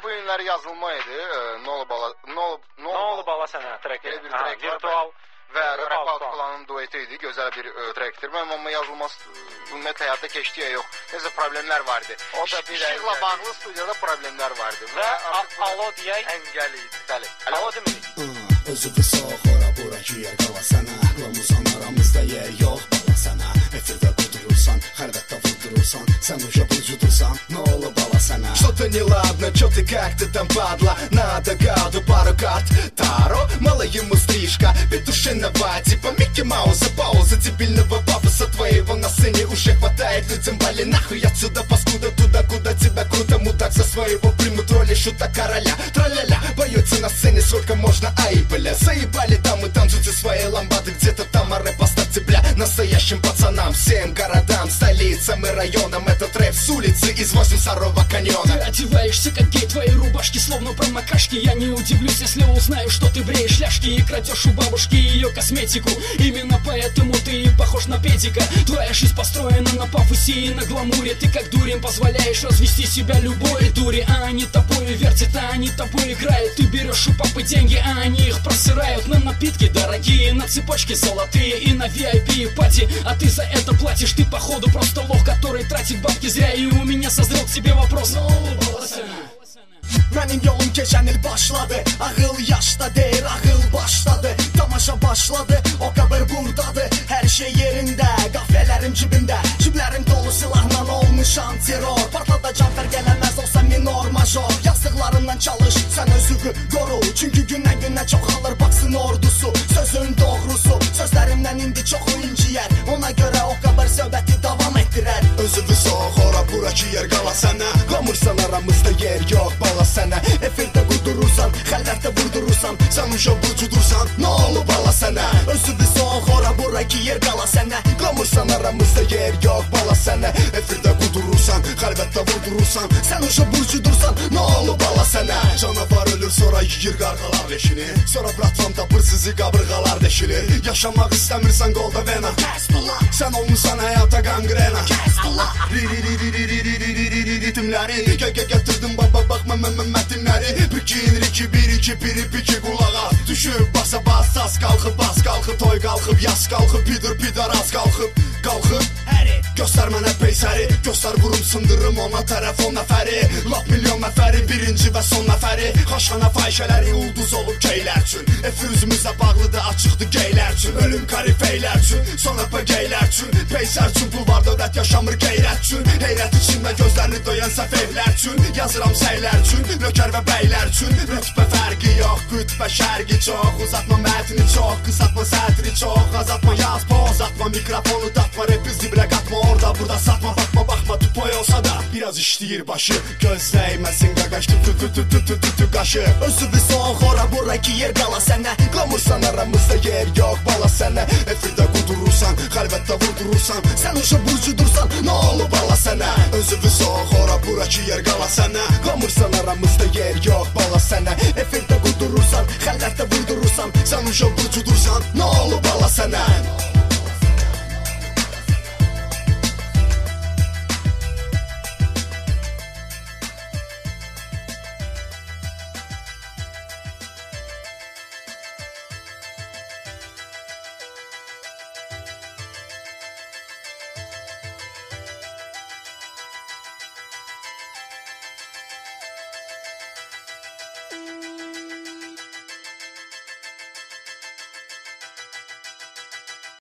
bu günləri yazılma idi. Nə oldu bala sənə treki? Virtual və Rap Out Planın dueti idi. Gözəl bir trekdir. Mən amma yazılması ümumiyyətlə həyata keçdiyə yox. Necə problemlər vardı. O da bir işıqla bağlı studiyada problemlər vardı. Və alo deyək əngəl idi. Bəli. Alo demək. Özü soğuk ora bura ki yer qala sənə. Qlamuzan aramızda yer yox bala sənə. Efirdə qudurursan, xəlvətdə vurdurursan. Sən uca burcudursan, nə olub bala sənə? Что-то неладно, чё ты как-то там падла. Надо гаду пару карт Таро, мало ему стрижка петушиного, типа Микки Мауса. Пауза дебильного пафоса твоего на сцене уже хватает. Людям вали нахуй отсюда, паскуда, туда, куда тебя круто. Мудак за своего примут роли шута короля. Траля-ля, поется на сцене сколько можно, ай, бля. Заебали там и танцуйте свои ламбады. Где-то там, а рэп оставьте, бля, настоящим пацанам. Всем городам, столицам и районам. Этот рэп с улицы из 8-сарого каньона. Ты одеваешься как гей, твои рубашки словно промокашки. Я не удивлюсь, если узнаю, что ты бреешь ляжки и крадешь у бабушки ее косметику. Именно поэтому ты и похож на педика. Твоя жизнь построена на пафосе и на гламуре. Ты как дурень позволяешь развести себя любой дуре. А они тобой вертят, а они тобой играют. Ты берешь у папы деньги, а они их просырают на напитки дорогие, на цепочки золотые и на VIP пати. А ты за это платишь, ты походу просто лох, который тратит бабки зря. И у меня созрел к тебе вопрос. Mənim yolum keçən il başladı. Ağıl yaşda deyir, ağıl başladı. Tamaşa başladı, o qəbir buradadır. Hər şey yerində, qafiyələrim cibimdə. Ciblərim dolu silahla olmuşam terror. Partladacam fərq eləməz olsa minor major. Yazdıqlarımdan çalış, sən özünü qoru. Çünki gündən çoxalır baksın ordusu. Sözün doğrusu, sözlərimdən indi çoxu inciyər. Ona görə o qəbir söhbəti davam etdirər. Özü soğuk ora bura ki yer qala sənə. Qamırsan aramızda yer yox bala sənə. Efirdə qudurursan, xəlvətdə vurdurursan. Sən uca burcudursan, nə olub bala sənə? Özü soğuk ora bura ki yer qala sənə. Qamırsan aramızda yer yox bala sənə. efirdə qudurursan, xəlvətdə vurdurursan. Sən uca burcudursan, nə olub bala sənə? Canavar ölür sonra yiyir qarğalar leşini. Sonra bırakmam tapır sizi qabırğalar deşilir. Yaşamaq istəmirsən qolda vena. Sən olmuşsan həyata qanqrena. Ritimləri gətirdim baba baxma mətinləri. Pikin riki bir iki biri piki qulağa. Düşüb basa bas sas qalxıb bas qalxıb. Toy qalxıb yas qalxıb pidir az qalxıb. Qalxıb göstər mənə peysəri. Göstər vurum sındırım ona tərəf on nəfəri. Lap milyon nəfəri birinci və son nəfəri. Xaşxana fahişələri ulduz olub geylər üçün. Efir üzümüzə bağlıdır açıqdır geylər üçün. Ölüm karifeylər üçün, son öpə geylər üçün. Peysər üçün pul var dövlət yaşamır qeyrət üçün. Heyrət içində gözlərini döyən səfevlər üçün. Yazıram səylər üçün, nökər və bəylər üçün. Rütbə fərqi yox, qütbə şərqi çox. Uzatma mətni çox, qısaltma sətri çox. Azatma yaz, poz atma, mikrofonu datma. Repi zibrə qatma, orada burada satma. Bakma baxma, tupoy olsa da biraz işləyir başı. Göz dəyməsin qaqaş, tü qaşı. Özü soğuk ora bura ki yer qala sənə. Qamırsan aramızda yer yox bala sənə. Efirdə qudurursan, xəlvətdə vurdurursan. Sən uca burcudursan, nə olub bala sənə? Özü soğuk ora bura ki yer qala sənə. Qamırsan aramızda